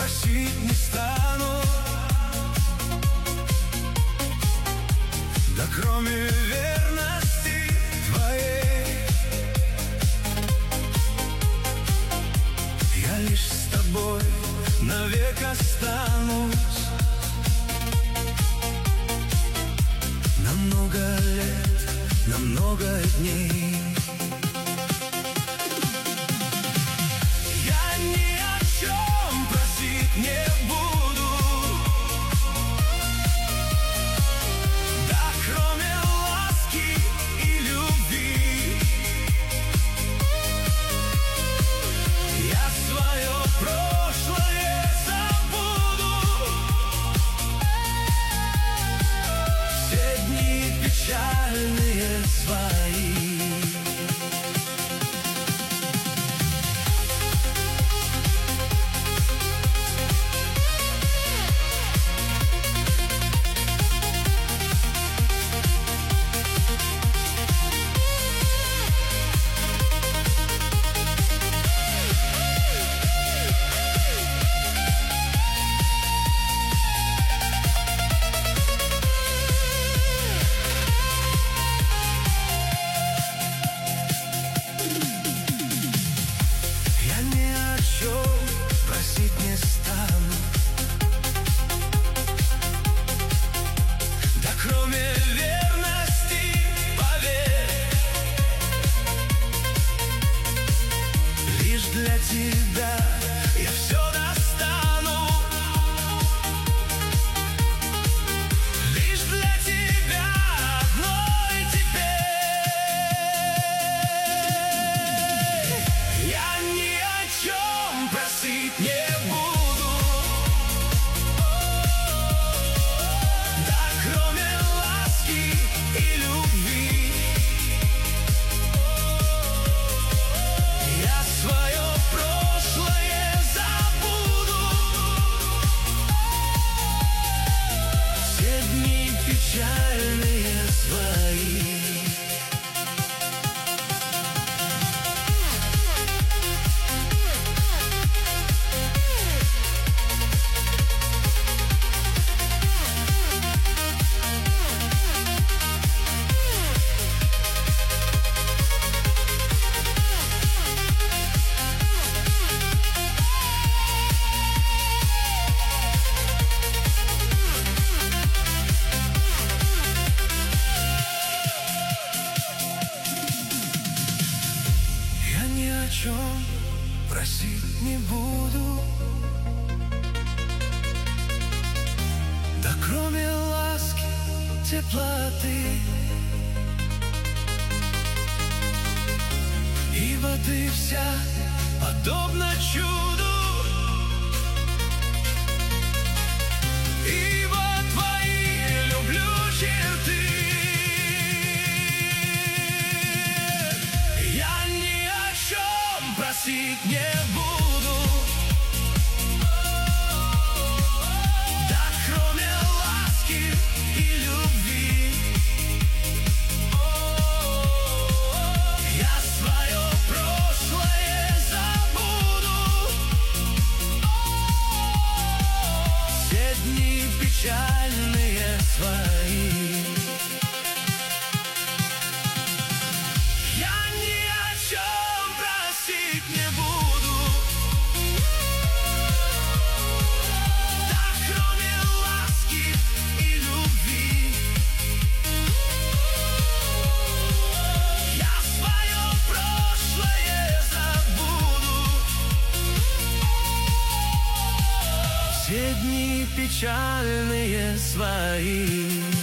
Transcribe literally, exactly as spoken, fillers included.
просить не стану. Да кроме верности твоей я лишь с тобой навек останусь. На много лет, на много дней. Я ни о чем просить не буду, да кроме ласки и любви. Я свое прошлое забуду, все дни печальные свои. Просить не стану, да кроме верности, поверь, лишь для тебя я все достану. Лишь для тебя одной теперь. Я ни о чем просить не буду, да кроме ласки и любви. Я свое прошлое забуду, все дни печальные свои. Ни о чем просить не буду, да кроме ласки, теплоты. Ибо ты вся подобна чуду, ибо твои люблю черты. Просить не буду, да кроме ласки и любви. Я свое прошлое забуду, все дни печальные свои. Я ни о чем просить не буду, да кроме ласки и любви. Я свое прошлое забуду, все дни печальные свои.